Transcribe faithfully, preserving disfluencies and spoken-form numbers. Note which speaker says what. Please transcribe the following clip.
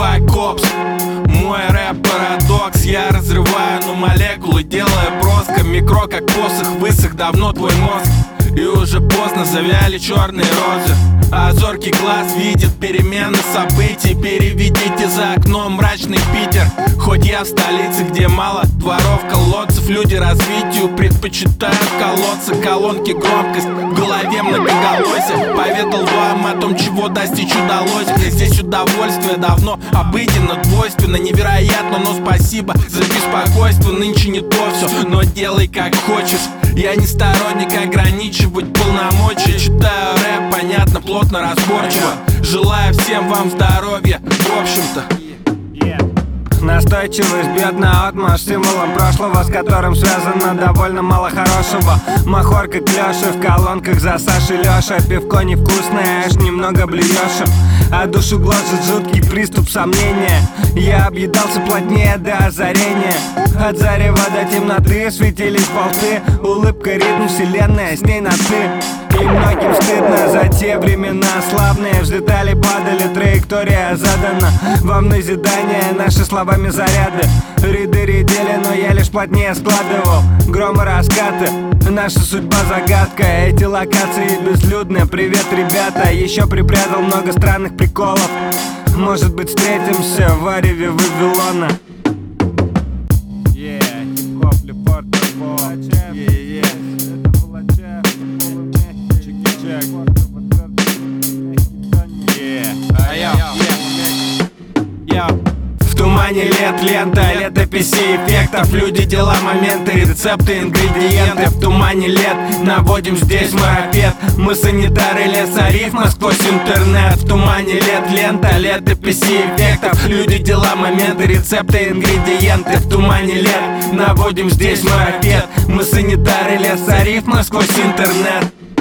Speaker 1: Five Cops. Мой рэп парадокс, я разрываю на молекулы, делая броско. Микро как посох, высох давно твой мозг. И уже поздно завяли черные розы, а зоркий глаз видит перемены событий. Переведите за окном мрачный Питер. Хоть я в столице, где мало дворов, колодцев, люди развитию предпочитают колодцы. Колонки, громкость, в голове многоголосие. Поведал вам о том, чего достичь удалось. Здесь удовольствие давно обыденно, двойственно, невероятно, но спасибо за беспокойство. Нынче не то все, но делай как хочешь. Я не сторонник ограничивать полномочия. Читаю рэп, понятно, плотно, разборчиво. Желаю всем вам здоровья, в общем-то.
Speaker 2: Настойчивость бьет наотмашь символом прошлого, с которым связано довольно мало хорошего. Махорка клёши в колонках за Сашей Лёша. Пивко невкусное, аж немного блюешь, а душу гложет жуткий приступ сомнения. Я объедался плотнее до озарения. От зарева до темноты светились болты. Улыбка, ритм, вселенная, с ней на ты. И многим стыдно за те времена славные. Взлетали, падали, траектория задана. Вам назидание, наши словами заряды. Ряды редели, но я лишь плотнее складывал громы, раскаты. Наша судьба загадка, эти локации безлюдные. Привет, ребята, еще припрятал много странных приколов. Может быть, встретимся в вареве Вавилона. Yeah, хип-хоп, лепорт, yeah, yeah. В тумане лет лента, летописи эффектов. Люди, дела, моменты, рецепты, ингредиенты. В тумане лет наводим здесь марафет. Мы санитары леса рифма сквозь интернет. В тумане лет лента, летописи эффектов. Люди, дела, моменты, рецепты, ингредиенты. В тумане лет наводим здесь марафет. Мы санитары леса рифма сквозь интернет.